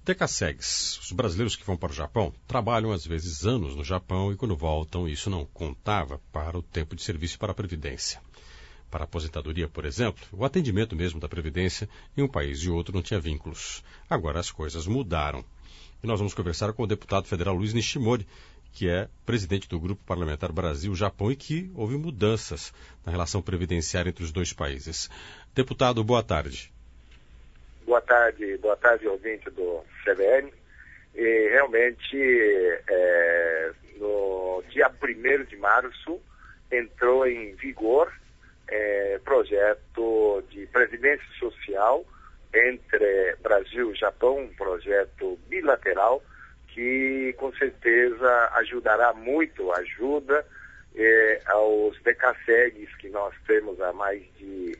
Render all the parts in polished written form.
Decassegues. Os brasileiros que vão para o Japão trabalham às vezes anos no Japão e quando voltam isso não contava para o tempo de serviço e para a Previdência. Para a aposentadoria, por exemplo, o atendimento mesmo da Previdência em um país e outro não tinha vínculos. Agora as coisas mudaram. E nós vamos conversar com o deputado federal Luiz Nishimori, que é presidente do Grupo Parlamentar Brasil-Japão e que houve mudanças na relação previdenciária entre os dois países. Deputado, boa tarde. Boa tarde, ouvinte do CBN. E realmente, no dia 1º de março, entrou em vigor projeto de previdência social entre Brasil e Japão, um projeto bilateral que com certeza ajudará muito, ajuda aos decassegues que nós temos há mais de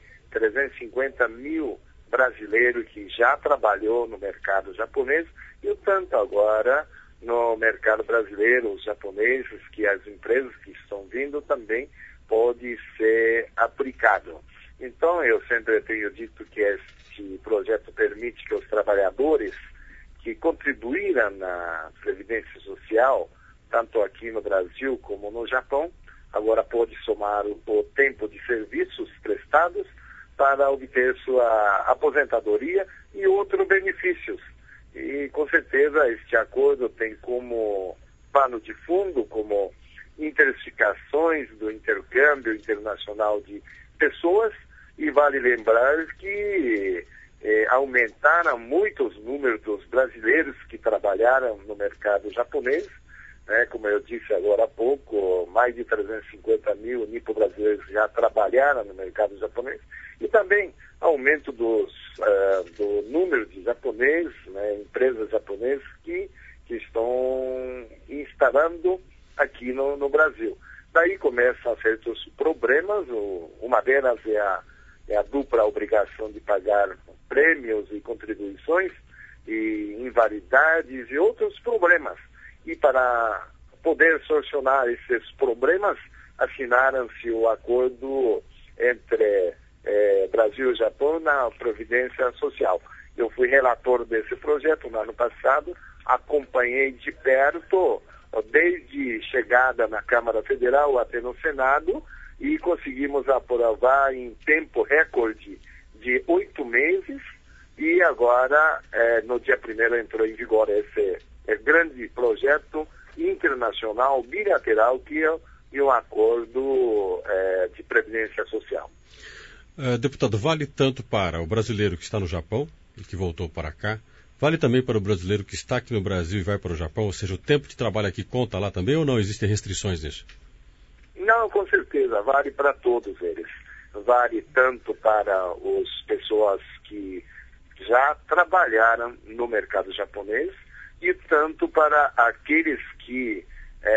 350 mil brasileiros que já trabalhou no mercado japonês e o tanto agora no mercado brasileiro, os japoneses, que as empresas que estão vindo também pode ser aplicado. Então, eu sempre tenho dito que este projeto permite que os trabalhadores que contribuíram na Previdência Social, tanto aqui no Brasil como no Japão, agora pode somar o tempo de serviços prestados para obter sua aposentadoria e outros benefícios. E, com certeza, este acordo tem como pano de fundo, como intensificações do intercâmbio internacional de pessoas, e vale lembrar que aumentaram muito os números dos brasileiros que trabalharam no mercado japonês, né? Como eu disse agora há pouco, mais de 350 mil nipo-brasileiros já trabalharam no mercado japonês, e também aumento do número de japoneses, né? Empresas japonesas que estão instalando aqui no Brasil. Daí começam certos problemas, uma delas é a dupla obrigação de pagar prêmios e contribuições, e invalidades e outros problemas. E para poder solucionar esses problemas, assinaram-se o acordo entre Brasil e Japão na Previdência Social. Eu fui relator desse projeto no ano passado, acompanhei de perto desde chegada na Câmara Federal até no Senado e conseguimos aprovar em tempo recorde de 8 meses e agora, no dia 1º, entrou em vigor esse grande projeto internacional bilateral que é um acordo de previdência social. Deputado, vale tanto para o brasileiro que está no Japão e que voltou para cá, vale também para o brasileiro que está aqui no Brasil e vai para o Japão, ou seja, o tempo de trabalho aqui conta lá também ou não existem restrições nisso? Não, com certeza, vale para todos eles. Vale tanto para as pessoas que já trabalharam no mercado japonês e tanto para aqueles que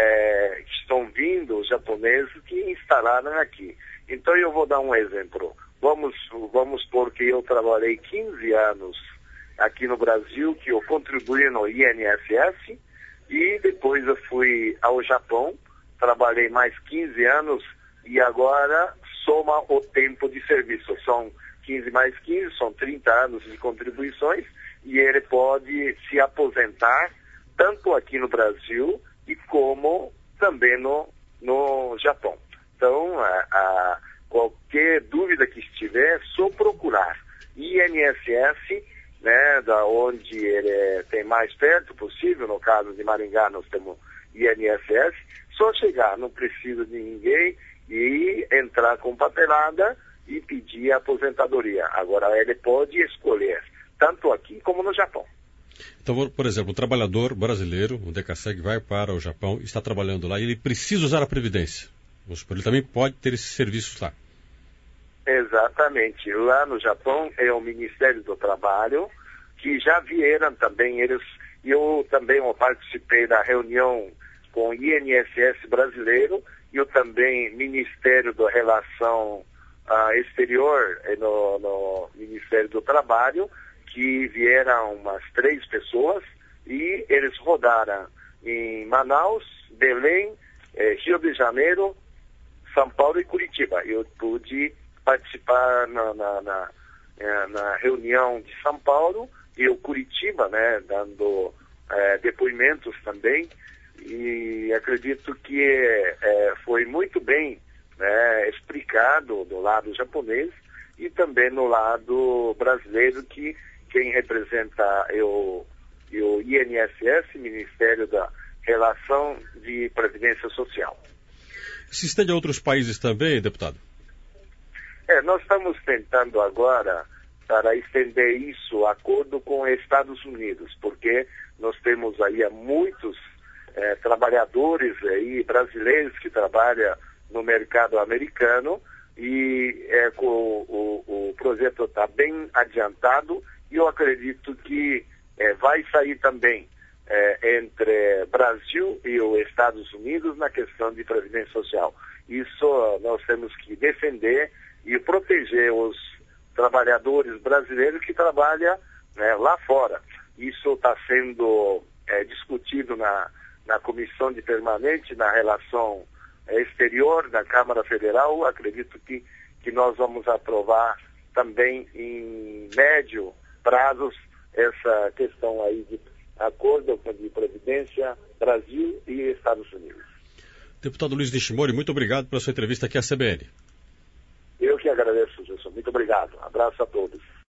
estão vindo, os japoneses, que instalaram aqui. Então eu vou dar um exemplo. Vamos supor que eu trabalhei 15 anos aqui no Brasil, que eu contribuí no INSS e depois eu fui ao Japão, trabalhei mais 15 anos e agora soma o tempo de serviço. São 15 mais 15, são 30 anos de contribuições e ele pode se aposentar tanto aqui no Brasil e como também no Japão. Então, qualquer dúvida que estiver, só procurar INSS, né, da onde ele tem mais perto possível. No caso de Maringá, nós temos INSS. Só chegar, não precisa de ninguém, e entrar com papelada e pedir a aposentadoria. Agora, ele pode escolher, tanto aqui como no Japão. Então, por exemplo, um trabalhador brasileiro, um decassegue, vai para o Japão, está trabalhando lá e ele precisa usar a Previdência. Ele também pode ter esses serviços lá. Exatamente. Lá no Japão é o Ministério do Trabalho, que já vieram também eles. Eu também participei da reunião com o INSS brasileiro e eu também Ministério da Relação Exterior no Ministério do Trabalho, que vieram umas 3 pessoas e eles rodaram em Manaus, Belém, Rio de Janeiro, São Paulo e Curitiba. Eu pude participar na reunião de São Paulo e o Curitiba, né, dando depoimentos também, e acredito que foi muito bem, né, explicado do lado japonês e também no lado brasileiro, que quem representa é o INSS, Ministério da Relação de Previdência Social. Se estende a outros países também, deputado? Nós estamos tentando agora para estender isso a acordo com os Estados Unidos, porque nós temos aí muitos trabalhadores aí brasileiros que trabalham no mercado americano e o projeto está bem adiantado e eu acredito que vai sair também entre Brasil e os Estados Unidos na questão de previdência social. Isso nós temos que defender e proteger os trabalhadores brasileiros que trabalham, né, lá fora. Isso está sendo discutido na Comissão de Permanente, na Relação Exterior da Câmara Federal. Acredito que nós vamos aprovar também em médio prazos essa questão aí de acordo de previdência Brasil e Estados Unidos. Deputado Luiz Nishimori, muito obrigado pela sua entrevista aqui à CBN. Eu que agradeço, Gilson. Muito obrigado. Abraço a todos.